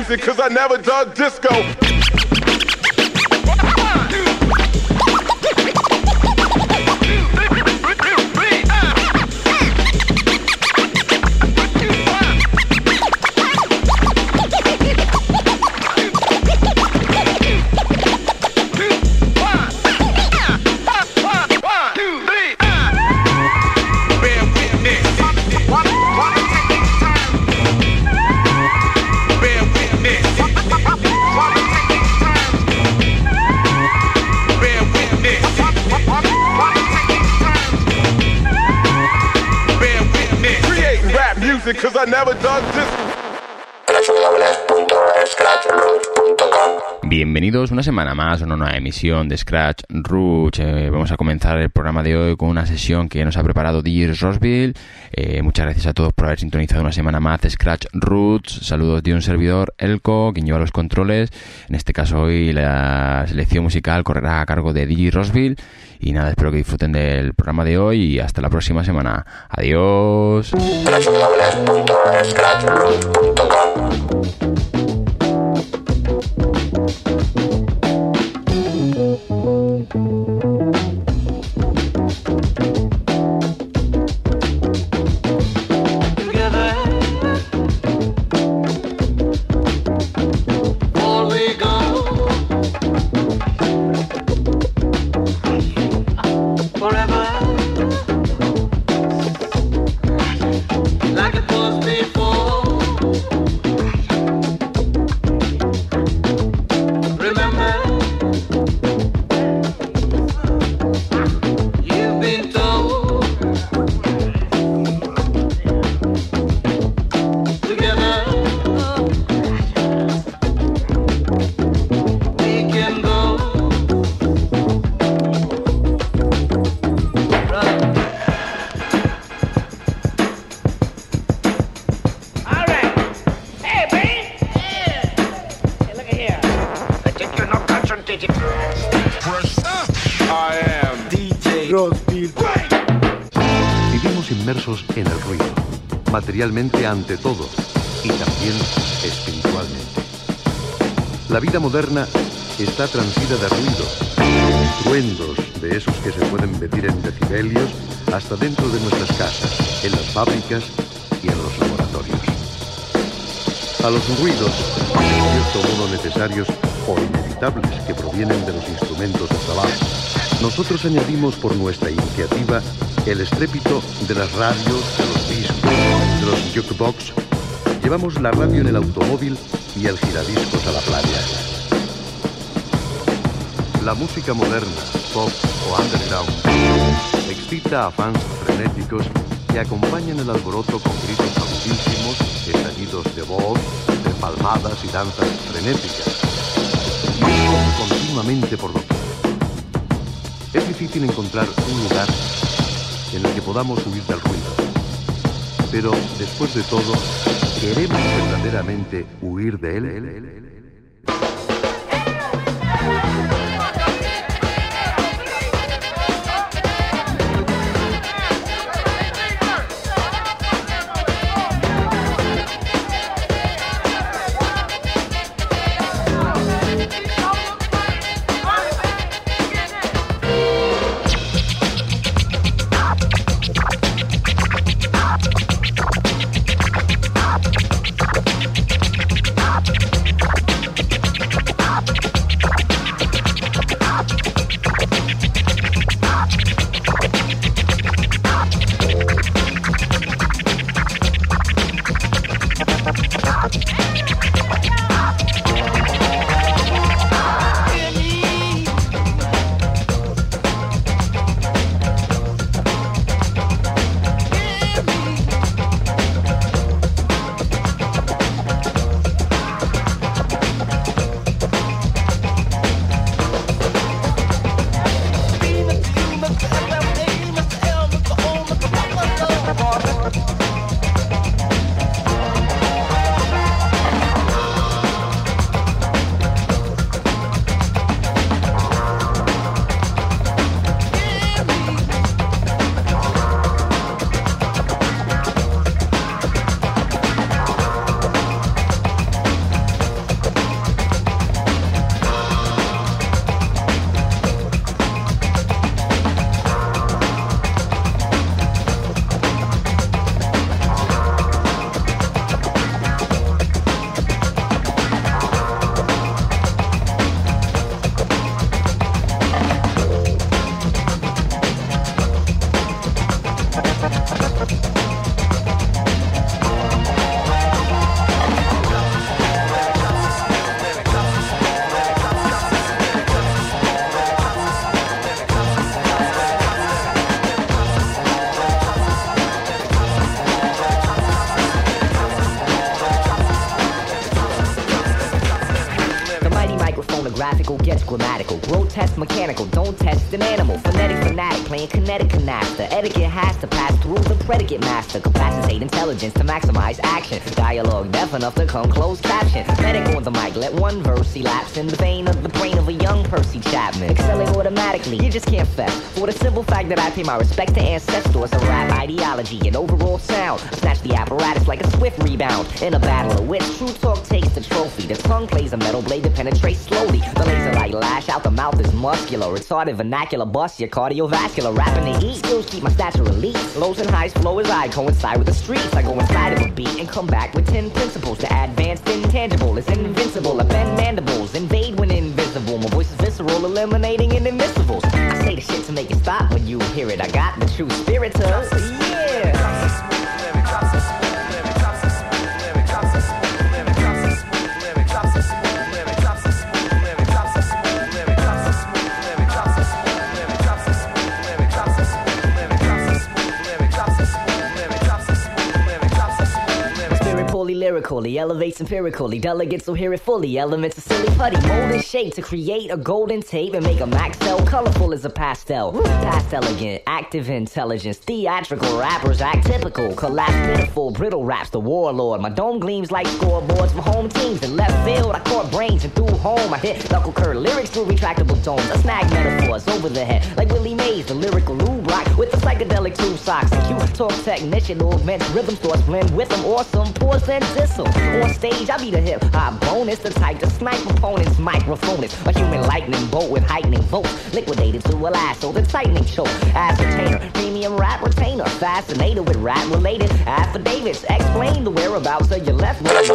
music, cause I never dug disco. Cause I never dug Bienvenidos una semana más a una nueva emisión de Scratch Roots. Vamos a comenzar el programa de hoy con una sesión que nos ha preparado DJ Rossville. Muchas gracias a todos por haber sintonizado una semana más de Scratch Roots. Saludos de un servidor, Elko, quien lleva los controles. En este caso hoy la selección musical correrá a cargo de DJ Rossville. Y nada, espero que disfruten del programa de hoy y hasta la próxima semana. Adiós. Vivimos inmersos en el ruido, materialmente ante todo, y también espiritualmente. La vida moderna está transida de ruidos, de esos que se pueden medir en decibelios, hasta dentro de nuestras casas, en las fábricas y en los laboratorios. A los ruidos, en cierto modo necesarios o inevitables que provienen de los instrumentos de trabajo, nosotros añadimos por nuestra iniciativa el estrépito de las radios, de los discos, de los jukebox. Llevamos la radio en el automóvil y el giradiscos a la playa. La música moderna, pop o underground, excita a fans frenéticos que acompañan el alboroto con gritos audísimos, estallidos de voz, de palmadas y danzas frenéticas. Y esto continuamente por doquier. Es difícil encontrar un lugar en el que podamos huir del ruido. Pero, después de todo, ¿queremos verdaderamente huir de él? gets grammatical. Grotesque, mechanical, don't test an animal. Phonetic, fanatic, playing kinetic canasta. Etiquette has to pass through the predicate master. Capacitate intelligence to maximize action. Dialogue deaf enough to come closed caption. Medic on the mic, let one verse elapse in the vein of the brain of a young Percy Chapman. Excelling automatically, you just can't fess. For the simple fact that I pay my respect to ancestors of rap ideology and overall sound. I snatch the apparatus like a swift rebound. In a battle of wits, true talk takes the trophy. The tongue plays a metal blade that penetrates slowly. The laser light lash out the mouth is muscular. Retarded vernacular bust your cardiovascular. Rapping to eat, skills keep my stature elite. Lows and highs flow as I coincide with the streets. I go inside of a beat and come back with 10 principles to advance intangible. It's invincible, I bend mandibles, invade when invisible. My voice is visceral, eliminating inadmissibles. I say the shit to make it stop when you hear it. I got the true spirit to, yeah. Lyrical, he elevates empirically, delegates will hear it fully. Elements of silly putty, mold and shape to create a golden tape and make a max cell colorful as a pastel. Past elegant, active intelligence, theatrical rappers act typical, collapse pitiful, brittle raps, the warlord. My dome gleams like scoreboards for home teams. In left field, I caught brains and threw home. I hit knuckle curl lyrics through retractable domes. I snag metaphors over the head like Willie Mays, the lyrical lube rock with the psychedelic tube socks. The cute talk technician augments rhythm thoughts, blend with them awesome pause and distal. On stage, I be the hip-hop bonus, the type to snipe opponents' microphonist. A human lightning bolt with heightening volts, liquidated to a lasso, the tightening choke. Ascertainer, premium rap retainer, fascinated with rap-related affidavits. Explain the whereabouts of your left leg.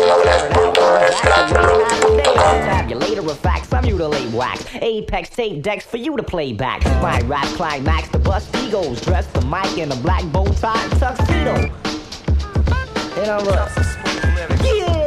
Tabulator of facts, I mutilate wax. Apex tape decks for you to play back. My rap climax, the bust egos, dress the mic in a black bow tie and tuxedo. And I'm yeah.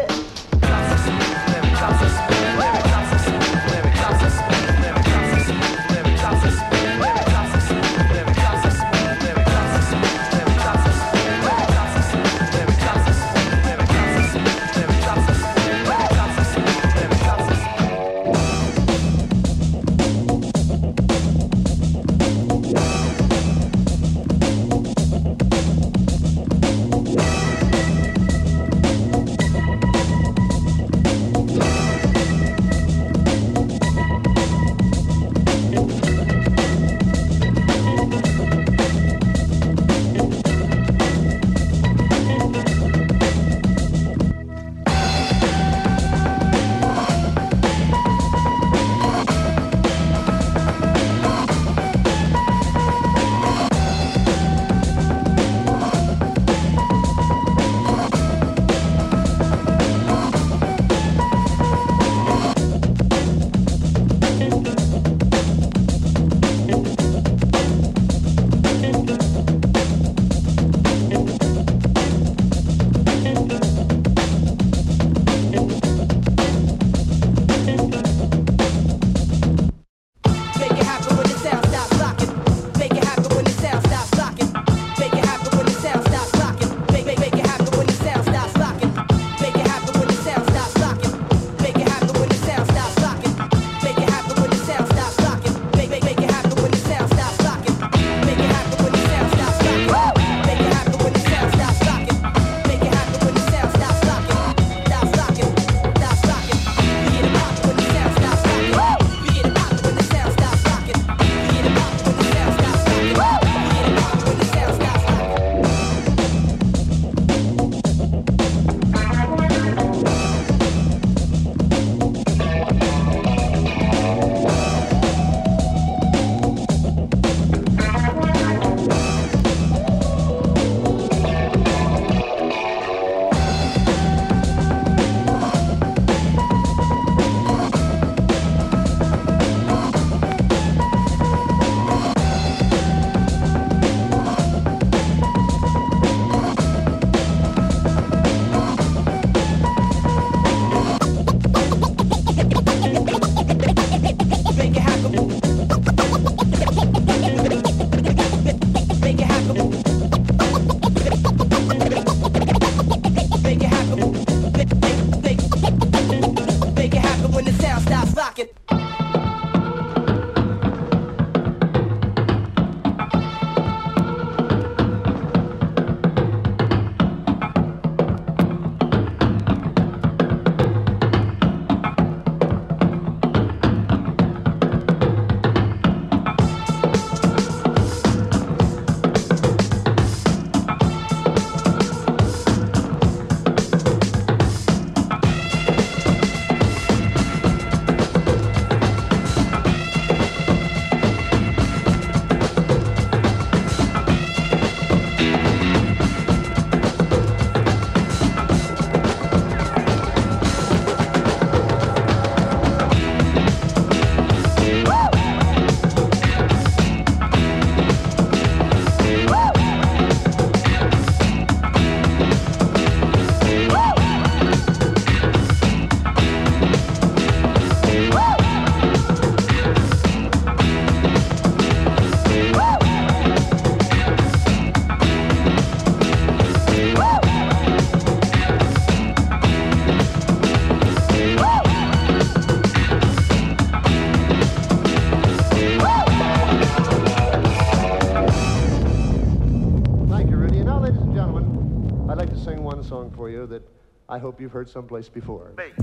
Now, ladies and gentlemen, I'd like to sing one song for you that I hope you've heard someplace before. Bass.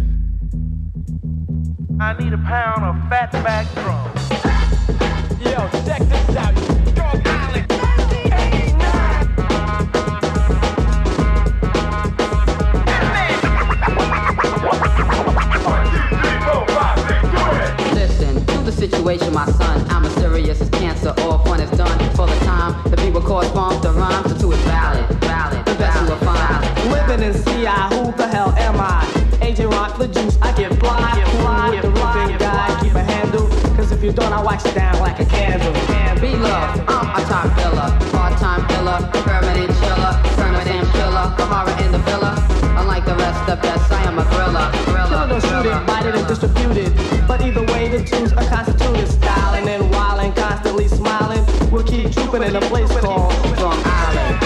I need a pound of fatback drum. Yo, check this out. Strong Island. Listen to the situation, my son. I'm as serious as cancer. All fun is done for the time. The people corresponds to rhyme, so two is valid. The best you will find. Living in CI, who the hell am I? Agent Rock the juice, I get fly with the roofing guy, keep a handle. Cause if you don't, I wax it down like a candle. Be love, I'm a top killer, part-time killer, permanent chiller, permanent killer, the horror in the villa. Unlike the rest, the best, I am a thriller. Killer don't shoot it, bite it and distribute it. But either way, the two's are constituted. Styling and wilding, constantly smiling. We'll keep trooping in a place called Strong Island.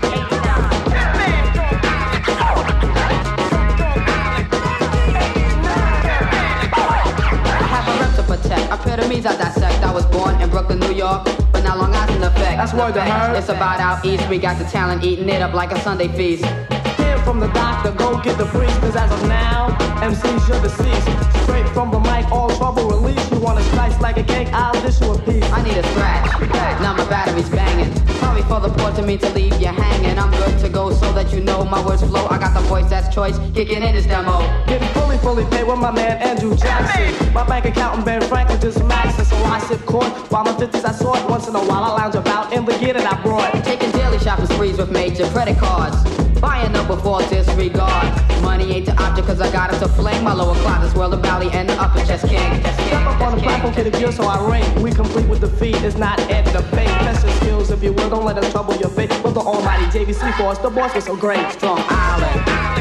Protect. Epitomes I dissect. I was born in Brooklyn, New York, but now Long Island effect. That's word to her. It's about out east. We got the talent eating it up like a Sunday feast. Hear from the doctor, go get the priest. Cause as of now, MCs you're deceased. Straight from the mic, all trouble release. You wanna slice like a cake, I'll dish you a piece. I need a scratch. Now my battery's banging. Sorry for the port to me to leave you hanging. I'm good to go so that you know my words flow. I got the voice that's choice, kicking in this demo. Getting fully paid with my man Andrew Jackson. My bank account and Ben Franklin just maxing. So I sip court while my 50s I sort. Once in a while I lounge about in the gear that I brought. Taking daily shopping sprees with major credit cards. Buying up before disregard. Money ain't the object cause I got it to fling. My lower closet swirl the belly and the upper chest king. Step up on the platform, get a gear so I ring. We complete with defeat, it's not at the bait. Test your skills if you will, don't let us trouble your fate. But the almighty JVC force, the boss was so great. Strong Island.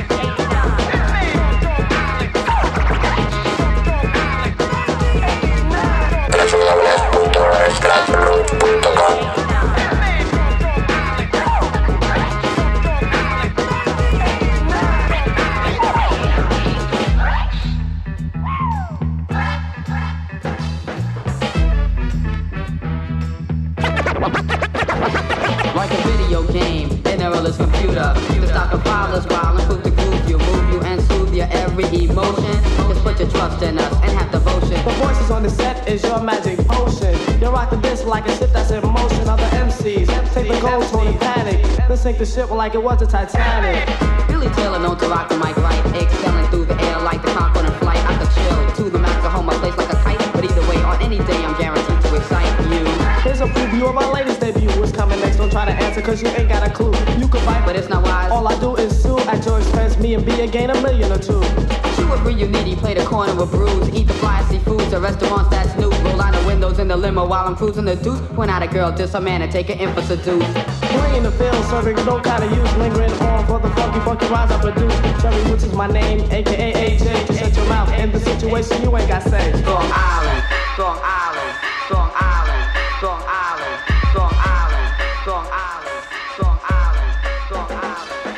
Like a video game, an errorless computer. The stock of filers while improve the groove you, move you and soothe your every emotion. Just put your trust in us and have devotion. The voices on the set is your magic potion. You rock the disc like a ship that's in motion. Other MCs take the gold tone and panic. Then sink the ship like it was the Titanic. Billy Taylor known to rock the mic right, excelling through the air like the Concorde in flight. I could chill to the max, I hold my place like a kite. But either way, on any day, I'm guaranteed to excite you. Here's a preview of our latest debut. What's coming next? Don't try to answer cause you ain't got a clue. You can fight, But it's not wise. all I do is sue at your expense. Me and B gain $1 million or two. You agree you needy, play the corner with brews. Eat the fly seafoods at restaurants that's new. Roll out the windows in the limo while I'm cruising the deuce. Point out a girl, diss a man and take an in for seduce. Playing the field, serving no kind of use. Lingering on for the funky rhymes I produce. Jerry, which is my name, aka AJ. Just shut your mouth in the situation you ain't got say. Strong Island, Strong Island, Strong Island, Strong Island, Strong Island, Strong Island, Strong Island, Strong Island.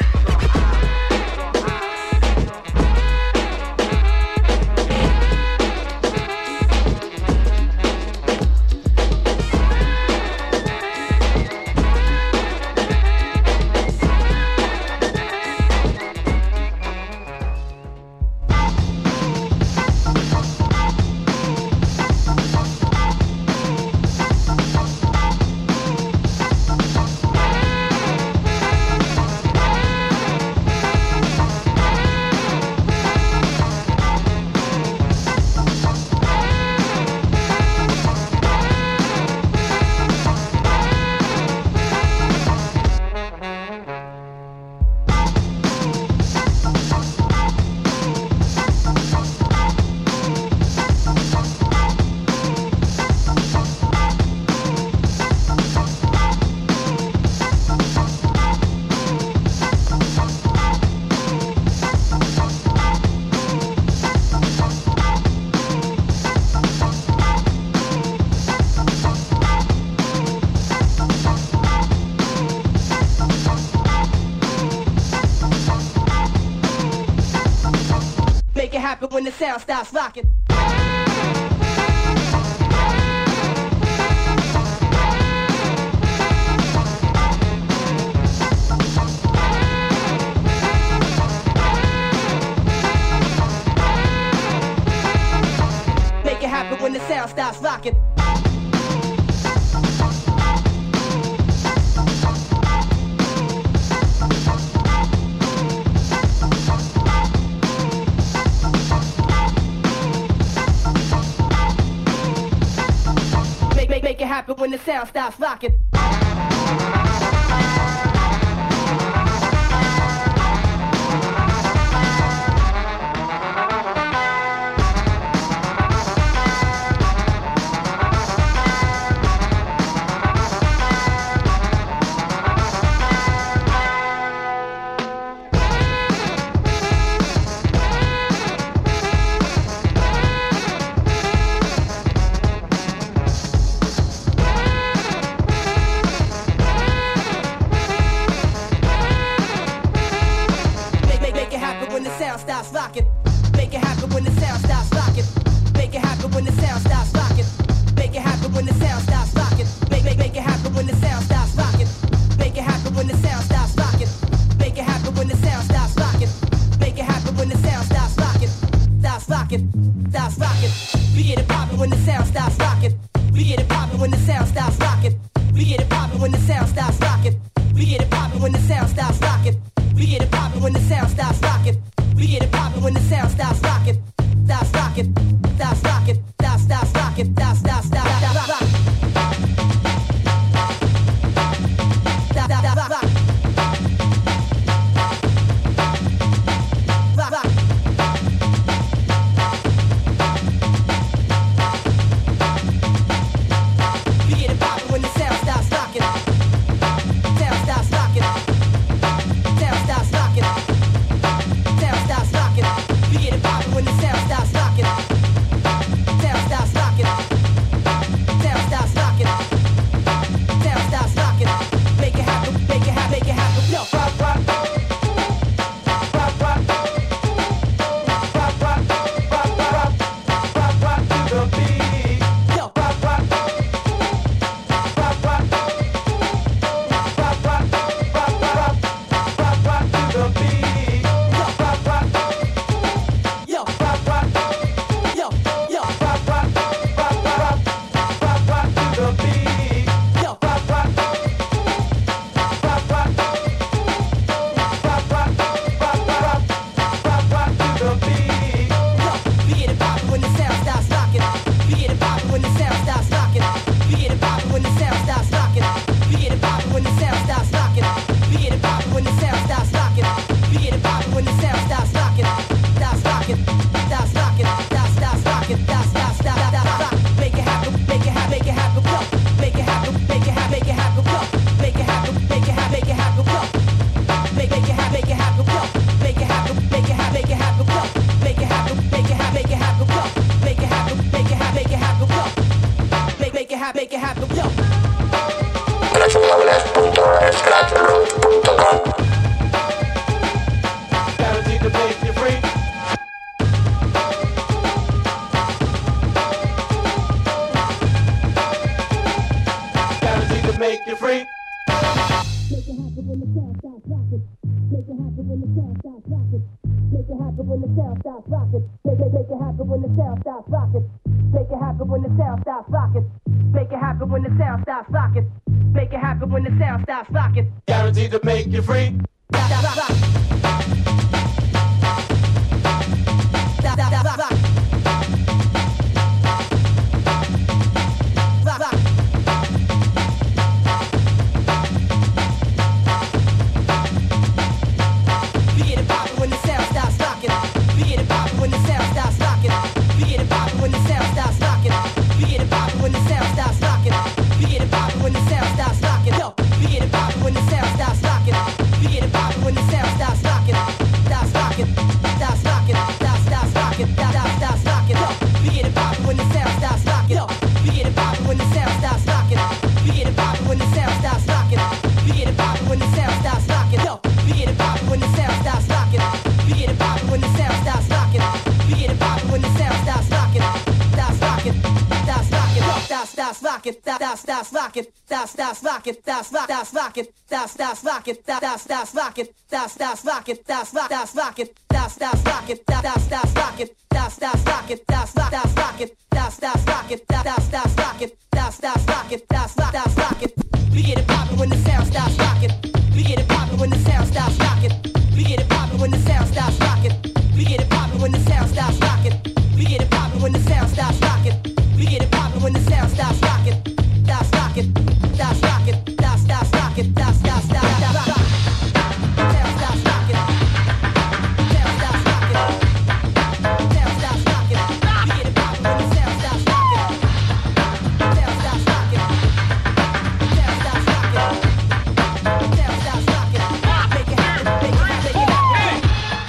Happen when the sound stops rocking. sound starts rocking. Make it happen when the sound starts rocking. Starts rocking. Make it happen when the sound starts rocking. Make it happen when the sound starts rocking. Make it happen when the sound starts rocking. Make it happen when the sound starts rocking. Make it happen when the sound starts rocking. Make it happen when the sound starts rocking. Make it happen when the sound starts rocking. Starts rocking. Starts rocking. We get it poppin' when the sound starts rocking. We get it poppin' when the sound starts rocking. We get it poppin' when the sound starts rocking. We get it poppin' when the sound starts rocking. We get it poppin' when the sound starts rocking. We get it poppin' when the sound starts rocking. Starts rocking. Starts rocking. Starts rocking. Starts rocking. Starts rocking. Guaranteed to make you free. When the sound das rock it, das rock it, das rock it, das rock it, das rock it, das rock it, das rock it, das rock it, das rock it, das rock it, das rock it, das rock it, das rock it, das rock it. We get it poppin' when the sound starts rockin'. We get it poppin' when the sound starts rockin'. We get it poppin' when the sound starts rockin'. We get it poppin' when the sound starts rockin'. We get it poppin' when the sound starts rockin'. We get it poppin' when the sound starts rockin'. Das rockin', das rockin', das rockin', das rockin'. Sound starts rockin'. Sound starts rockin'. Sound starts rockin'. We get it poppin' when the sound starts rockin'. Sound starts rockin'. Sound starts rockin'. Sound starts rockin'. Make it happen, make it happen, make it happen.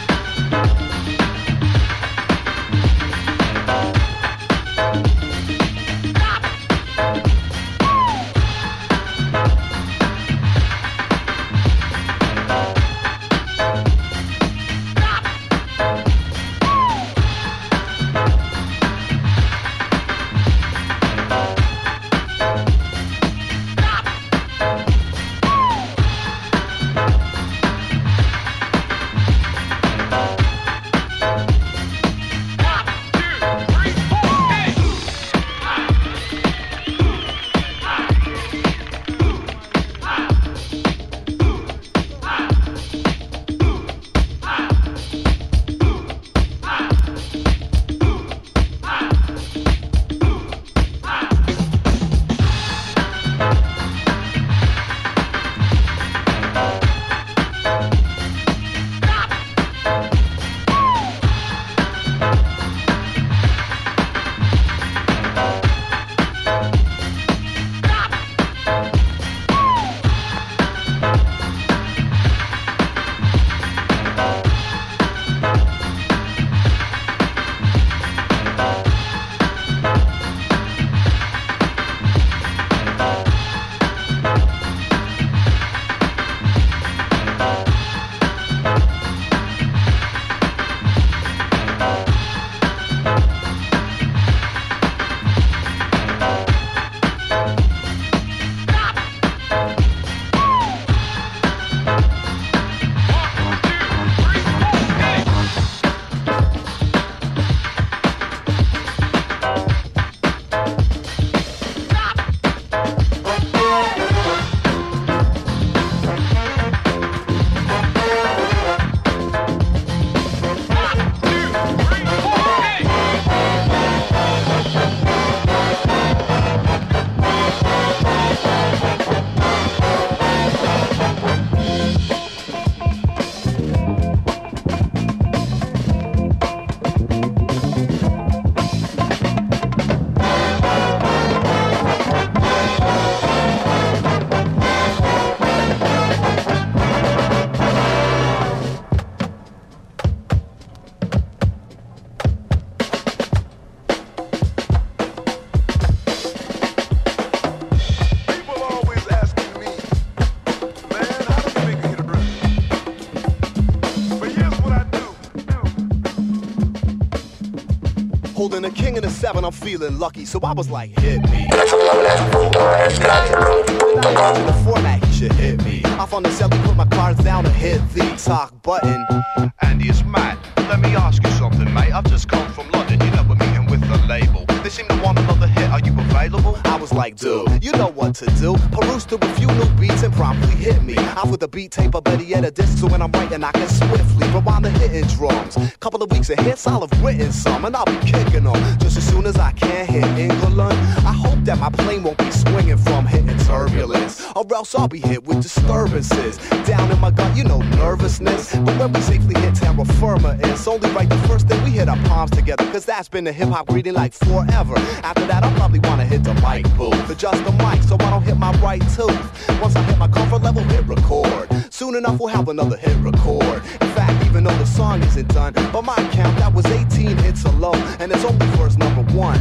Holding a king and a 7, I'm feeling lucky, so I was like, hit me. The format, he should hit me. Off on the celly, put my cards down and hit the talk button. Andy, it's Matt. Let me ask you something, mate. I've just come from London. You know we're meeting with the label. They seem to want another hit. Are you available? I was like, dude, you know what to do. Peruse through a few new beats and promptly hit me. I'm with the beat tape, or better yet a disc, so when I'm writing I can swiftly rewind the hitting drums. Couple of weeks of hits, I'll have written some, and I'll be kicking them just as soon as I can hit England. I hope that my plane won't be swinging from hitting turbulence, or else I'll be hit with disturbances. Down in my gut, you know, nervousness. But when we safely hit terra firma, it's only right the first thing we hit our palms together, cause that's been the hip-hop greeting like forever. After that, I'll probably wanna hit the mic booth, adjust the mic so I don't hit my right tooth. Once I hit my comfort level, hit record. Soon enough, we'll have another hit record. In fact, even though the song isn't done, by my count, that was 18 hits alone, and it's only verse number one.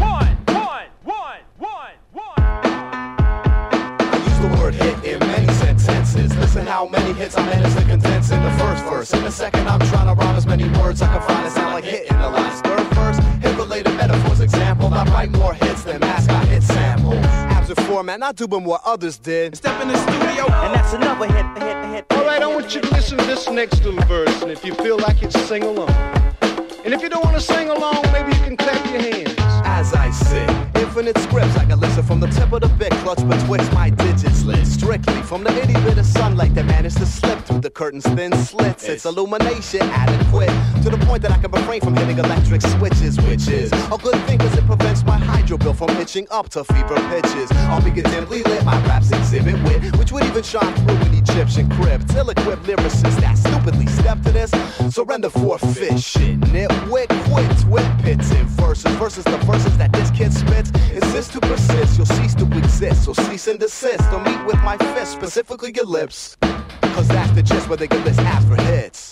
I use the word hit in many sentences. Listen how many hits I managed to condense in the first verse. In the second, I'm trying to rhyme as many words I can find that sound like hit in the last third verse. Hit-related metaphors, example, I write more hits than mascot hit samples. Absent format, not doing what others did. Step in the studio, and that's another hit. All right, I want you to listen to this next little verse, and if you feel like it, sing along. And if you don't want to sing along, maybe you can clap your hands. As I sit, infinite scripts, I can listen from the tip of the bit, clutch betwixt my digits lit. Strictly from the itty bit of sunlight that managed to slip through the curtain's thin slits. It's illumination adequate to the point that I can refrain from hitting electric switches, which is a good thing because it prevents my hydro bill from itching up to fever pitches. I'll be dimly lit, my raps exhibit wit, which would even shine through an Egyptian crib. Ill-equipped lyricists that stupidly step to this, surrender forfeit shit. Nitwit quits with pits and verses the verses that this kid spits. Insist to persist, you'll cease to exist. So cease and desist, don't meet with my fist, specifically your lips. Cause that's the gist where they can list half for hits.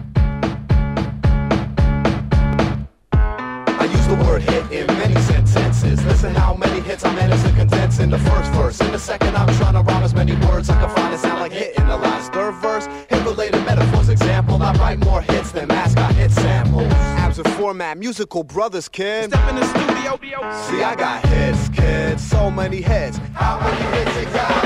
I use the word hit in many sentences. Listen how many hits I managed to condense in the first verse. In the second, I'm trying to rhyme as many words I can find that sound like hit in the last. Third verse, hit-related metaphors. Example, I write more hits than mascot hit samples. Absent format, musical brothers, kid. Step in the studio. See, I got hits, kid. So many hits. How many hits you got?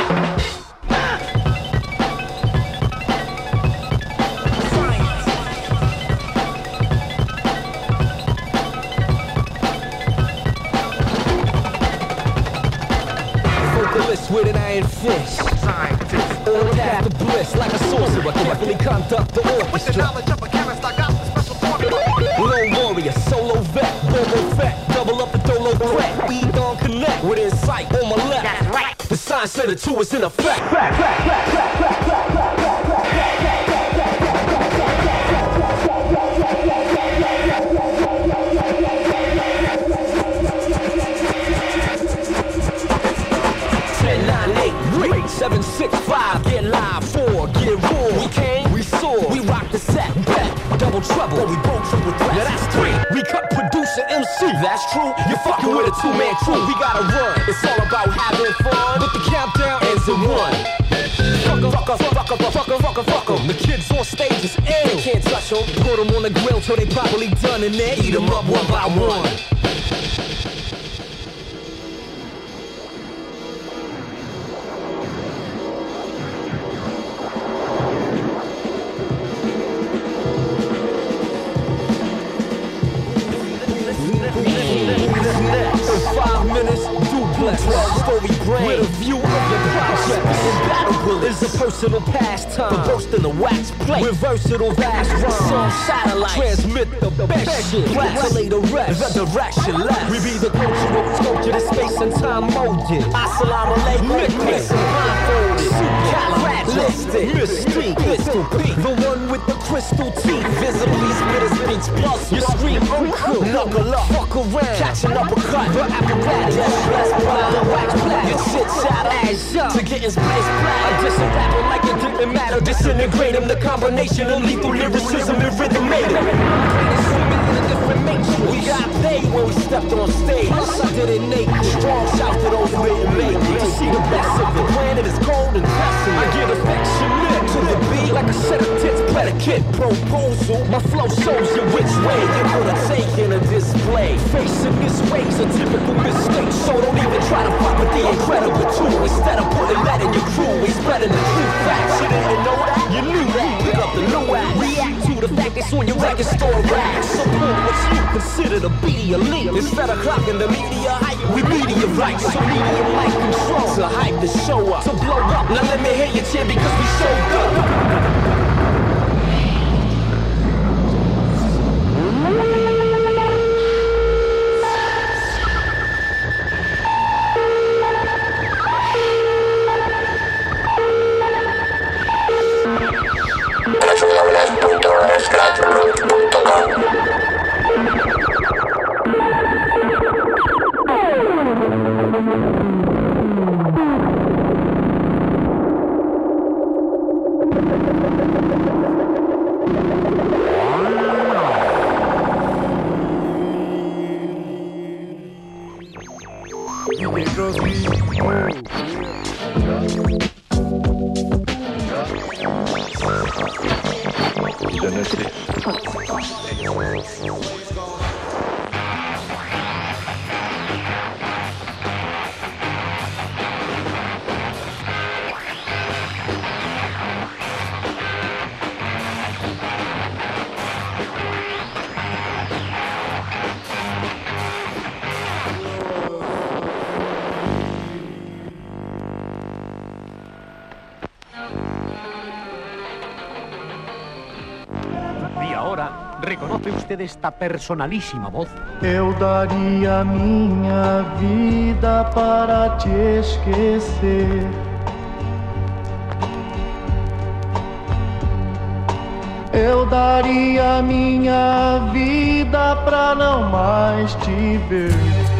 With an iron fist, all path to bliss, like a sorcerer, carefully conduct the orchestra. With the knowledge of a chemist, I got the special formula. Lone warrior, solo vet, bobo fat, double up the dolo threat. We don't connect with insight on my left. That's right. The sign said the two is in effect. Seven, 6, 5, get live, 4, get raw. We came, we saw, we rock the set, back, double trouble, but we broke triple threat. Now that's 3, we cut producer MC, that's true. You're fucking with a 2-man crew, we gotta run. It's all about having fun, but the countdown ends in 1. Fuck 'em. The kids on stage is ill. They can't touch 'em. Put 'em on the grill till they properly done, and then eat 'em up one by one. Story brain with a view of your project. Imbattable is a personal pastime. The burst in the wax plate with versatile vast rhymes. Song satellite transmit the best shit. Play the rest. The direction left. We be the cultural sculpture that space and time molded. Assalamu alaikum. Mix and blindfolded. Califragilistic. Mystique. Pistol Pete. The one with the crystal teeth. Visibly spit his beats plus. You scream uncle. Knuckle up. Fuck around. Catch an uppercut. The apparatus. Let's blind the wax black. Your shit shot ass up. To get his place black. I just a rapper like it didn't matter. Disintegrate him. The combination of lethal lyricism and rhythm made him. We got paid when we stepped on stage. I did it naked. Strong shout to those who didn't make it. To see the best of the planet is cold and desolate. I get affectionate to the beat like a set of tits predicate proposal. My flow shows you which way you're gonna take in a display. Facing this way's a typical mistake, so don't even try to fuck with the incredible two. Instead of putting that in your crew, we spreading the true facts. You didn't know that? You knew that. Pick up the new act. React to the fact it's on your record store rack. Support what you consider to be the elite. Instead of clocking the media hype, we media rights. So media mic control to hype the show up, to blow up. Now let me hear you cheer because we showed up. ahora, ¿reconoce usted esta personalísima voz? Eu daria minha vida para te esquecer. Eu daria minha vida pra não mais te ver.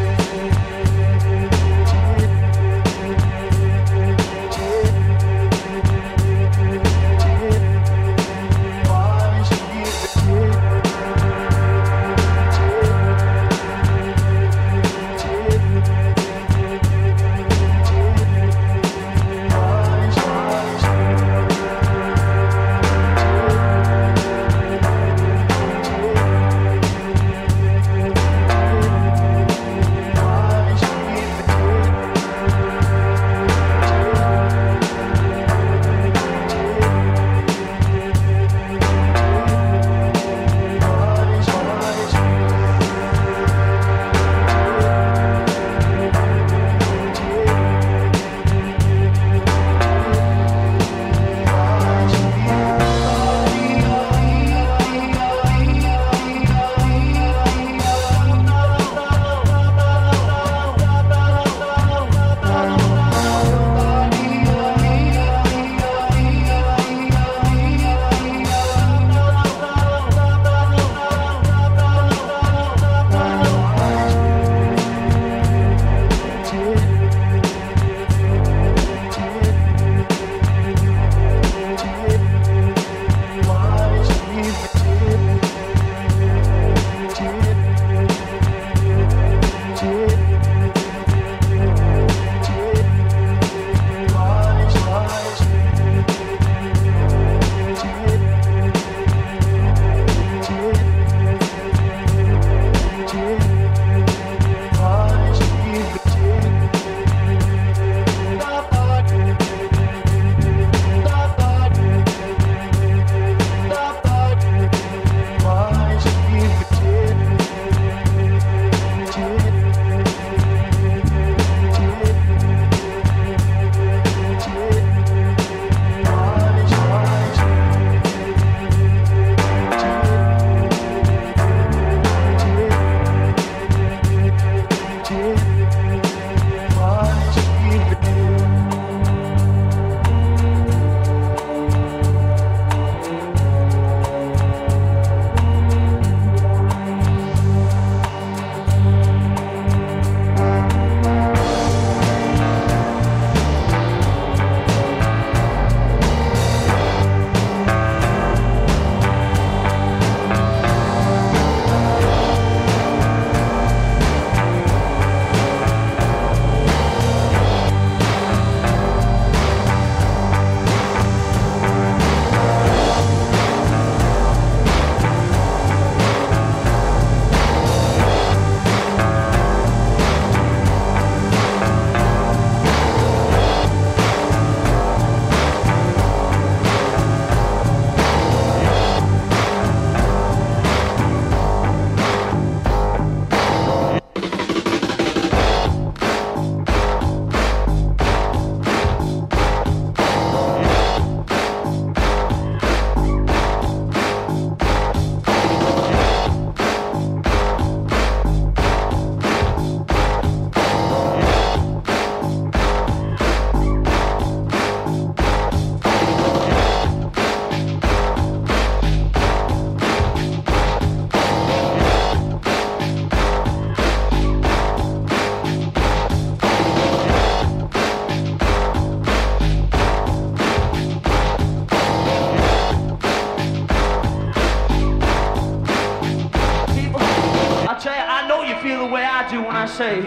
I say.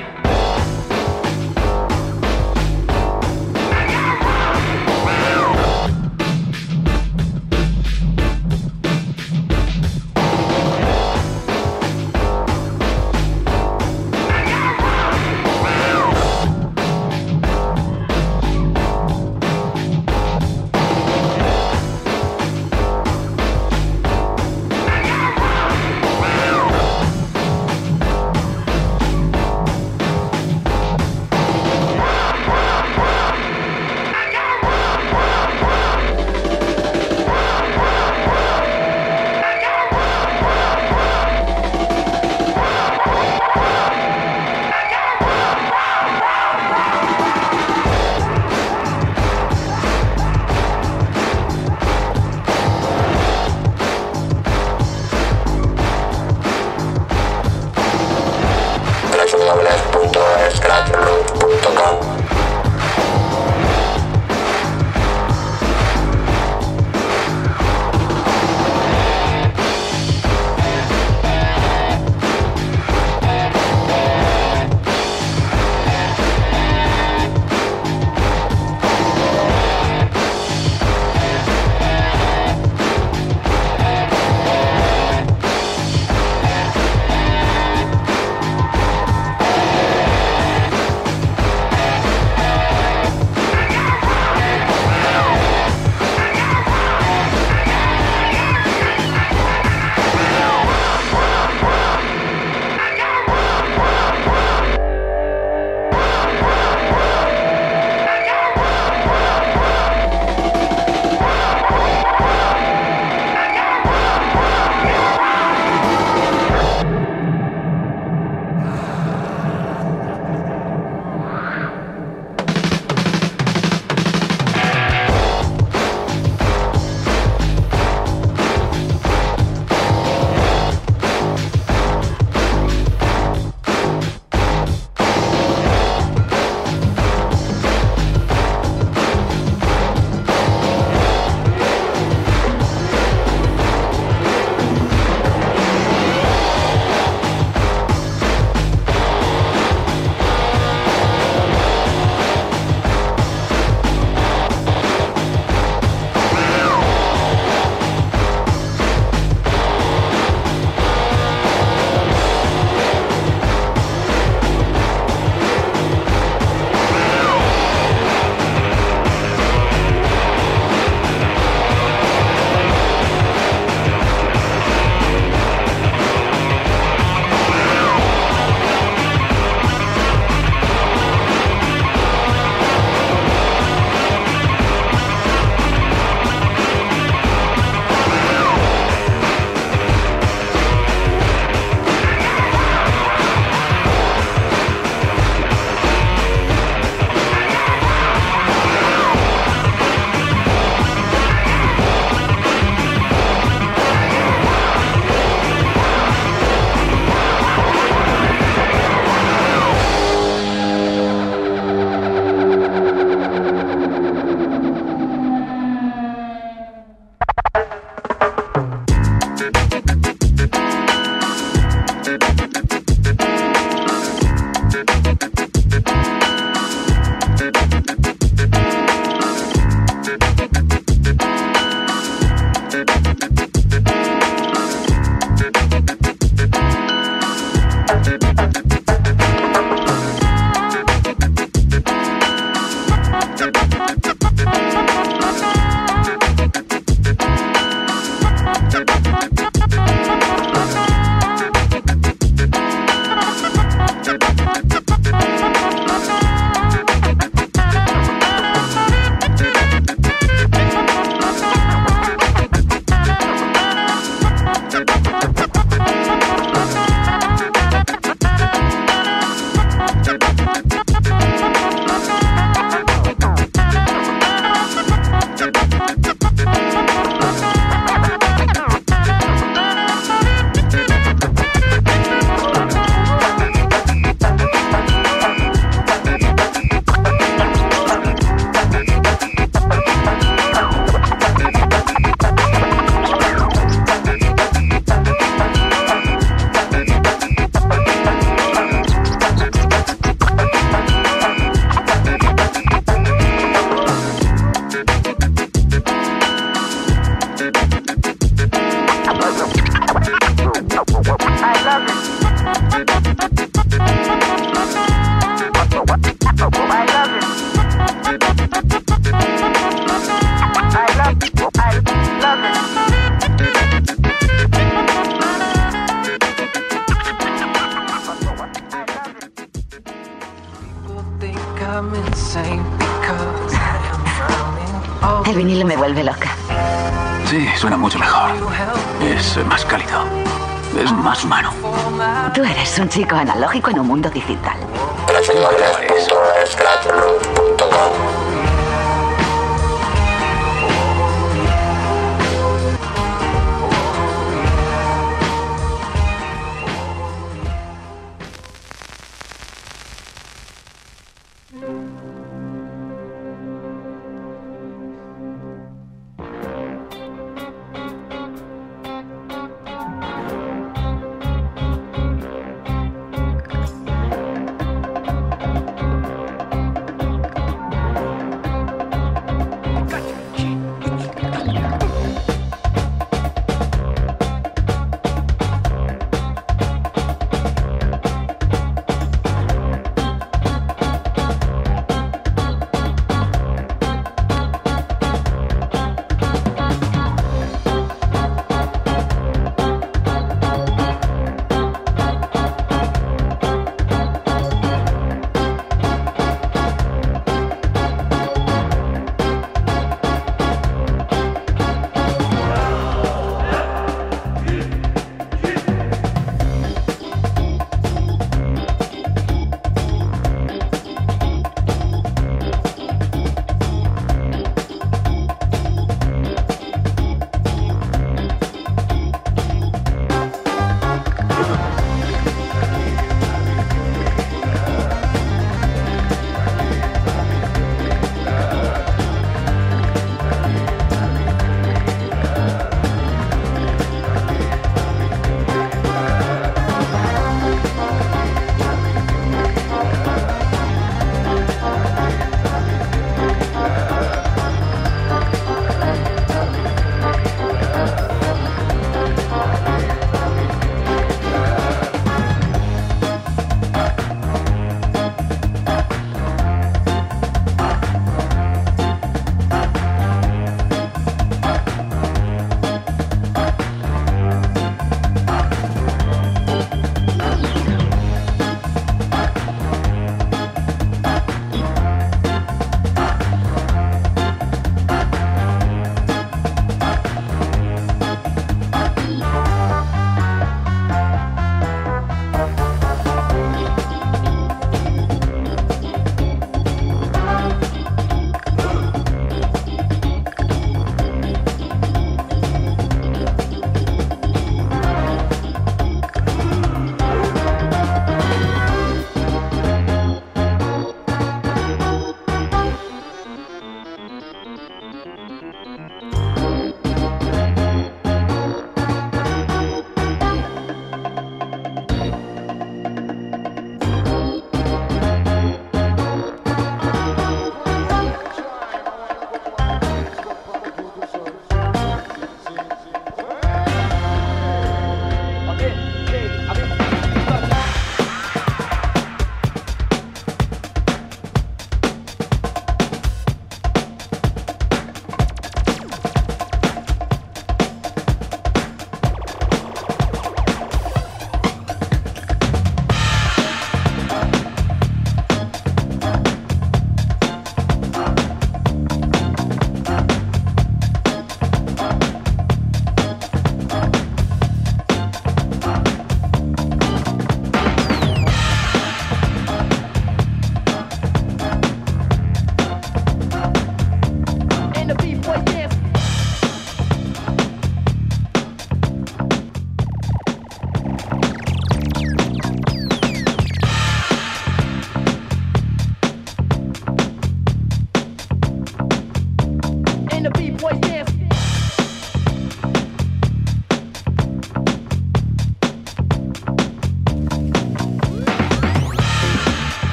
El vinilo me vuelve loca. Sí, suena mucho mejor. Es más cálido. Es más humano. Tú eres un chico analógico en un mundo digital.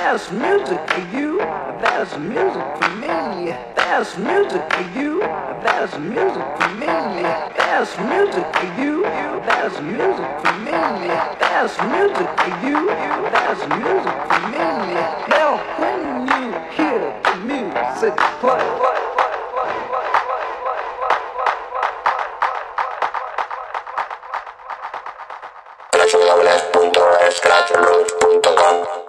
There's music for you, there's music for me. There's music for you, there's music for me. There's music for you, there's music for me. There's music for you, there's music for me. Now when you hear the music play, www.scratchroot.com